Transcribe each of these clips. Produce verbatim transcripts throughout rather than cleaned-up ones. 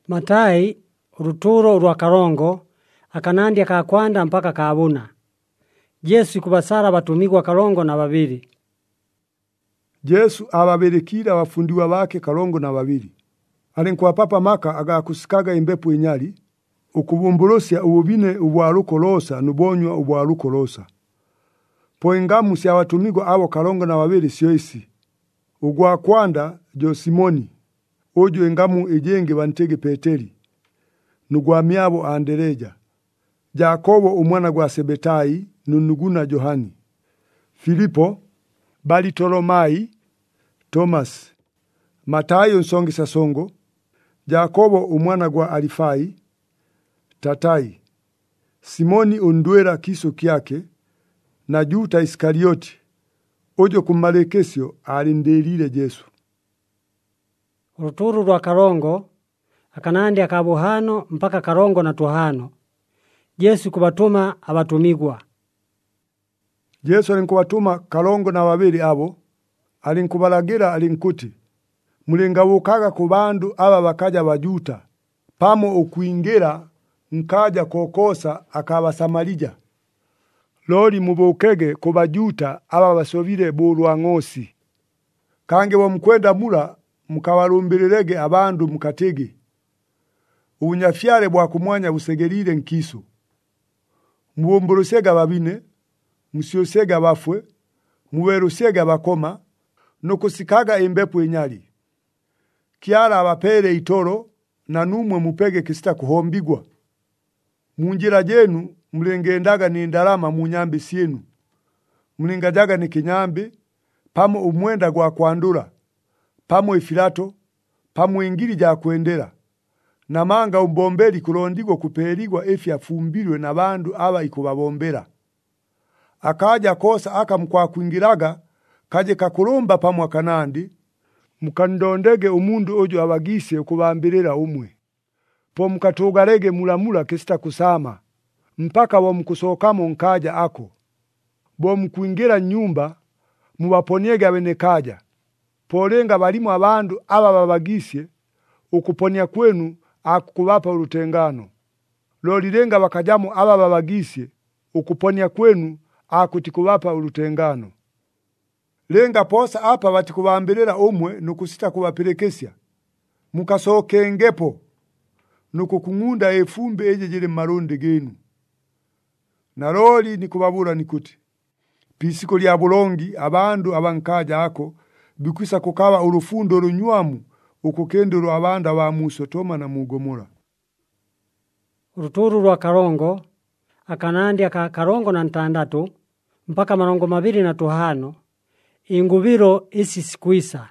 Matai uruturo rwa karongo akanandya kakwanda mpaka kabuna. Yesu kubasara batumigwa karongo na babiri. Yesu ababerekira abafundiwa bake karongo na babiri. Alinkuwa papa maka agakusikaga imbepu inyali, ukubumburosya ububine ubwarukolosa nubonywa ubwarukolosa. Po ingamu si abatumigwa abo karongo na babiri siyoisi. Ugwa kwanda jo Simoni, ojo ingamu ejenge bantege Peteri. Nugwa miabo Andereja. Jakobo umwana gwa Sebetai nunuguna Johani. Filipo, Balitolomai, Thomas, Matayo nsongisa songo, Jakobo umwana gwa Alifai, Tatai, Simoni undwera kiso kyake, na Juta Iskarioti, ojo kumalekesyo alindelile Yesu. Uruturu rwa karongo akanandya kabuhano mpaka karongo na tuhano. Yesu kubatuma abatumigwa. Yesu alinkubatuma karongo na babiri abo, alinkubalagira alinkuti, mulingabukaga ku bandu aba bakaja bajuta, pamo okuingera nkaja kokosa akabasamalija. Lori mubukege ku bajuta aba basobire bulwa ngosi. Kange bo mkwenda mula mukabarumbirerege abandu mukatege. Ubunyafyale bwa kumwanya busegerire nkiso. Mubomborosega babine, musiosega bafwe, muwerosega bakoma, nokusikaga imbepu inyali. Kiara abapere itoro na numwe mupege kisita kuhombigwa. Munjira jenu mlengendaga ni ndarama munyambi sienu. Mlingajaga ni kinyambi, pamo umwenda gwa kwandura, pamo ifilato, pamo ingiri ja kuendera. Namanga umbombeli kurondigo kuperigwa efi afumbirwe na bandu aba ikubabombera. Akaja kosa aka mkwa kuingiraga, kaje kakulomba pamwa kanandi, mukandondege umundu ojo abagise kubambirira umwe. Po mukatugarege mulamula kisita kusama, mpaka wa mkusokamo nkaja ako. Bo mkuingira nyumba, mubaponyege abenekaja. Polenga balimu abandu aba babagise, ukuponya kwenu akukubapa urutengano. Lolilenga bakajamu aba babagise, ukuponya kwenu akutikubapa urutengano. Lenga posa apa batikubambirira umwe nukusita kubaperekesya. Mukasoke ngepo nukukungunda efumbe eje jere maronde genu. Na loli nikubabura nikuti. Pisiko lya bulongi abandu abankaja ako bikwisa kukawa urufundo runywamu ukukendero abanda ba Musotoma na Mugomora. Uruturu rwa karongo akanandya ka karongo na ntandatu mpaka marongo mabiri na tuhano. Ingubiro isi sikuisa.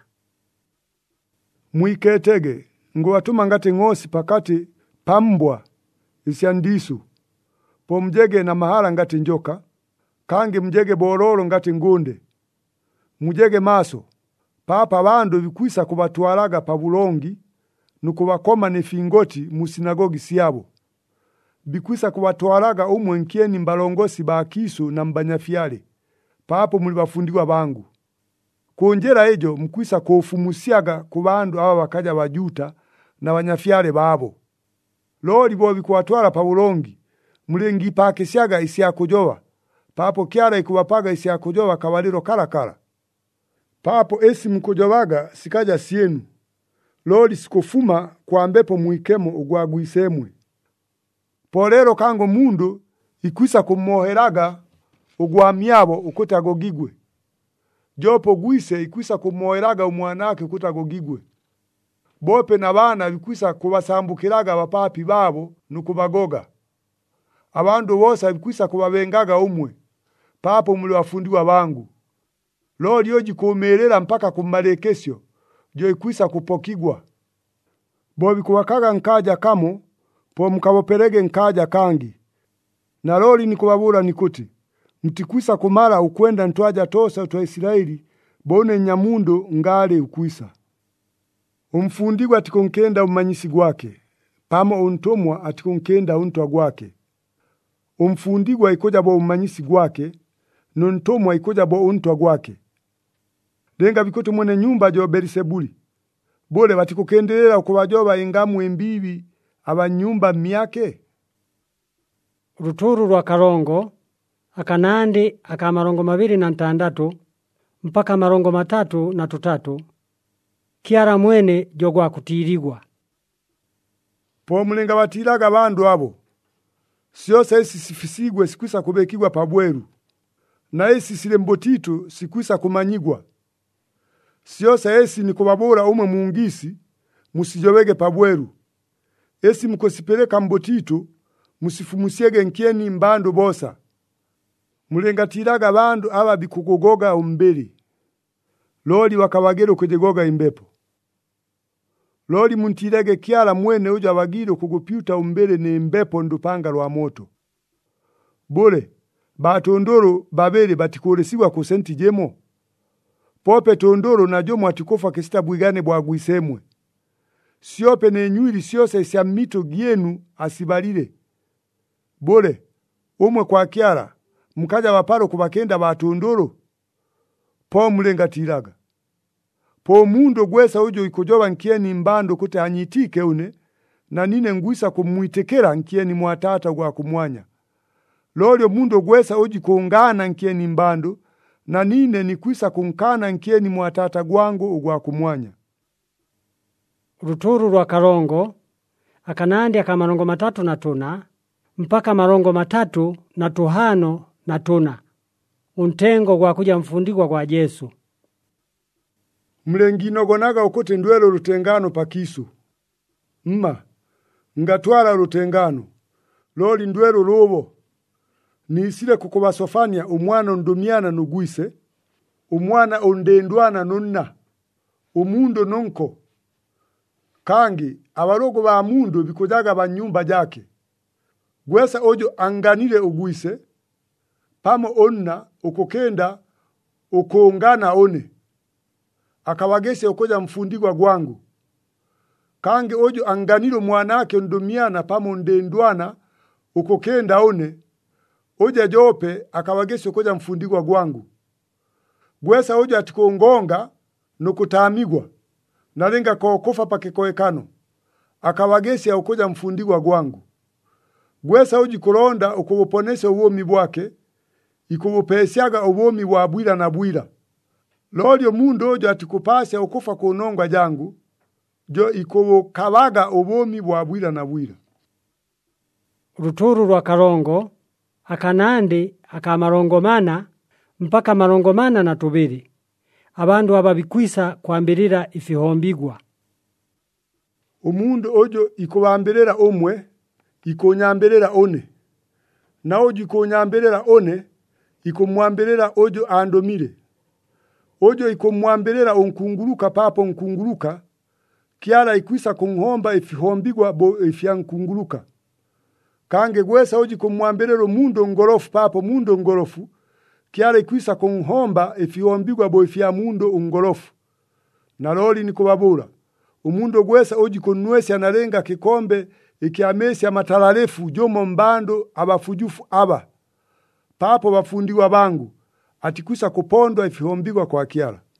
Mwiketege, nguwatuma ngati ngosi pakati pambwa isyandisu. Po mjege na mahala ngati njoka, kange mjege bororo ngati ngunde. Mjege maso, papa bandu bikwisa kubatwalaga pabulongi, nukubakoma nefingoti musinagogi siyabo. Bikwisa kubatwalaga umwe nkieni mbalongosi ba kisu na mbanyafyale, papo mulibafundiwa bangu. Kunjera ejo mkwisa kufumusiaga ku bandu aba bakaja bajuta na banyafyale babo. Lori bo bikuwatwala pabulongi, mulengi pakesyaga isya kujowa, papo kyara ikubapaga isya kujowa kabaliro kala kala. Papo esi mkujowaga sikaja sienu, lori sikufuma kwa mbepo muikemo ugwaguisemwe. Polero kango mundu ikwisa kumoheraga ugwamyabo ukutagogigwe. Jopo gwise ikwisa kumoheraga umwanake ukutagogigwe. Bope na bana bikwisa kubasambukiraga abapapi babo nukubagoga. Abandu bosa bikwisa kubabengaga umwe, papo muli wafundiwa bangu. Lori yoji kumerera mpaka kumalekesyo, jo ikwisa kupokigwa. Bobi kuwakaga nkaja kamo, po mkaboperege nkaja kangi. Na lori nikubabura nikuti, mtikwisa kumara ukwenda ntwaja tosa twa Israeli, bone nyamundo ngale ukwisa. Umfundigwa atikonkenda umanyisi gwake, pamo untomwa atikonkenda untwa gwake. Umfundigwa ikoja bo umanyisi gwake, nuntomwa ikoja bo untwa gwake. Lenga bikoto mwene nyumba jo Berisebuli. bule batikukendelela okubajoba engamu embibi abanyumba myake. Ruturu rwa Karongo akanandi aka marongo mabiri na ntandatu mpaka marongo matatu na tutatu kiara mwene jogwa kutirigwa. Po mulinga batiraga bandu abo siyose esi sifisigwe sikwisa kubekigwa pabweru na esi sile mbotitu sikwisa kumanyigwa. Siyose esi ni kubabura umwe mungisi musijowege pabweru. Esi mkosipeleka mbotitu musifumusiege nkieni mbando bosa. Mulinga tiraga bandu aba bikugogoga umbeli. Loli wakawagero kujegoga imbepo. Loli muntirege kiala mwene uja wagiro kugupyuta umbele ni imbepo ndupanga lwa moto. Bule, batondoro babele batikuresiwa kusenti jemo. Pope tondoro na jomu atikofa kisita bwigane bwagwisemwe. Siope ne nyuili siose siya mito gienu asibalile. Bule, umwe kwa kiara, mkaja waparo kubakenda batondoro. Po mulenga tiraga. Po mundo gwesa ujo ikujoba nkieni mbando kute anyitike une, na nine ngwisa kumuitekera nkieni muatata kwa kumwanya. Lolio mundo gwesa uji kuungana nkieni mbando, na nine ni kwisa kunkana nkieni muatata gwangu ugwa kumwanya. Ruturu rwa Karongo akanandi aka marongo matatu na tuna mpaka marongo matatu na tuhano na tuna untengo gwa kuja mfundigwa kwa Yesu. Mlengino gonaga ukote ndwelo rutengano pakisu. Mma, ngatwala rutengano. Loli ndwelo robo. Ni isile kukubasofania umwana ndumiana nugwise. Umwana ondendwana nonna. Umundo nonko. Kangi, abarogo ba mundo bikujaga ba nyumba jake. Gwesa ojo anganile ugwise. Pamo onna ukokenda ukoongana one. Akawagese ukoja mfundigwa gwangu. Kange ojo anganilo mwanake ndumiana pamo ndendwana ukokenda one. Oja jope akawagese ukoja mfundigwa gwangu. Gwesa ojo atikongonga nukutamigwa. Nalenga kokofa pakikoekano. Akawagese ukoja mfundigwa gwangu. Gwesa oji kulonda ukubuponese uwomi bwake. Ikubupesiaga uwomi wa bwira na bwira. Lolio mundo ojo atikupasya ukufa kunongwa jangu, jo ikubu kawaga uwomi wa bwira na bwira. Ruturu rwa Karongo akanandi aka marongo mana mpaka marongo mana na tubiri. Abandu aba bikwisa kuambirira ifihombigwa. Umundo ojo ikubambirira omwe, ikonyambirira one. Na ojo ikonyambirira one, ikumwambirira ojo andomire. Ojo ikumwambirira unkunguruka papo unkunguruka, kiala ikwisa kunghomba ifihombigwa bo ifya nkunguruka. Kange gwesa ojo ikumwambirira mundo ngorofu papo mundo ngorofu, kiala ikwisa kunghomba ifihombigwa bo ifya mundo ngorofu. Na loli ni kubabura. Umundo gwesa ojo ikunwesi analenga kikombe ikiamesi ya matalalefu jomo mbando abafujufu aba. Papo bafundiwa bangu. Atikwisa kupondwa ifihombigwa kwa kiala.